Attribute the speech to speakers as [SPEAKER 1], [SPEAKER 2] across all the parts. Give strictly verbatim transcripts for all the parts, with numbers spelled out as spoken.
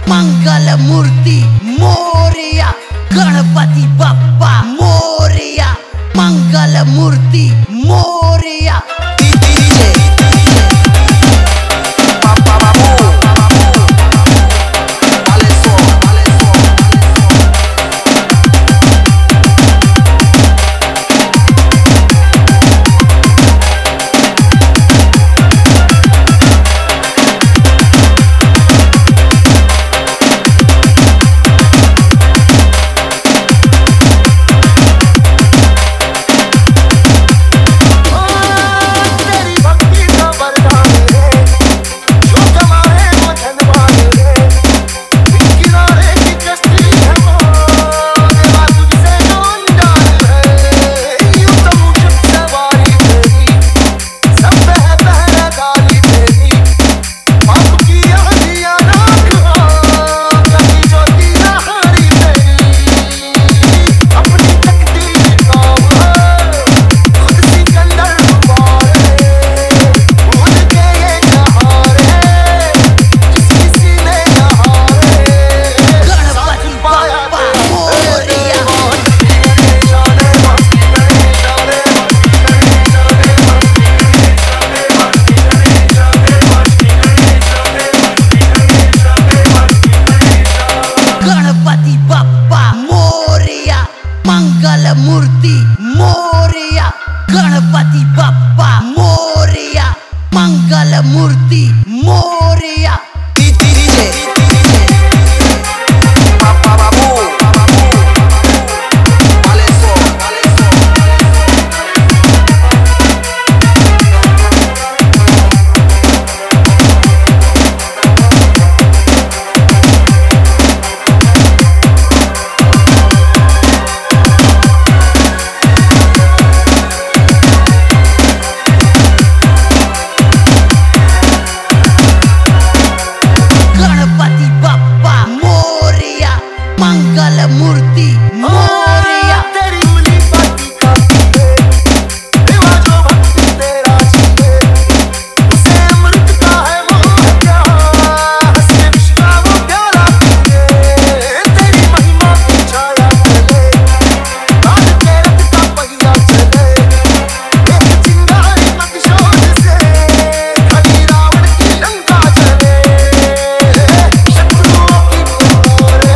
[SPEAKER 1] मंगल मूर्ति मोरया, गणपति बप्पा मोरया, मंगल मूर्ति मोरया। मंगल मूर्ति मोरया, गणपति बप्पा मोरया, मंगल मूर्ति मोरया। मंगल मूर्ति मोरया।
[SPEAKER 2] तेरी मुली बाती काफी है, रिवाजों भक्ति तेरा जीवे, उसे अमृत का है मोह क्या, हंसे विश्वा वो प्यारा पीए। तेरी महिमा की छाया चले, काल के रथ का पहिया चले, एक चिंगारी प्रतिशोध से खड़ी रावण की लंका चले। शत्रुओं की मोरे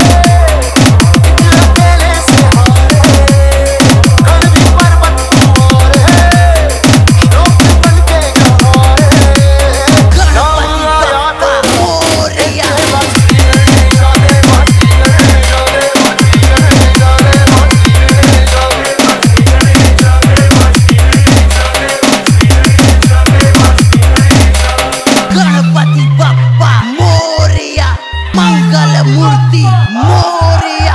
[SPEAKER 1] गणपति बप्पा मोरया, मंगल मूर्ति मोरया।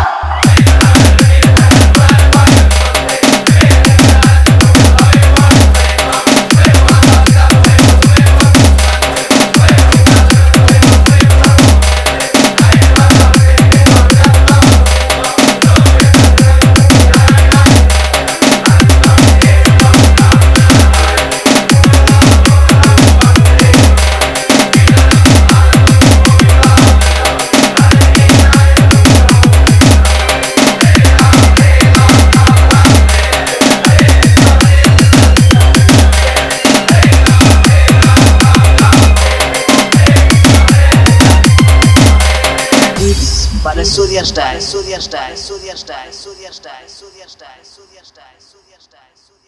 [SPEAKER 3] Para Surya Style, Surya Style, Surya Style, Surya Style, Surya Style, Surya Style, Surya Style.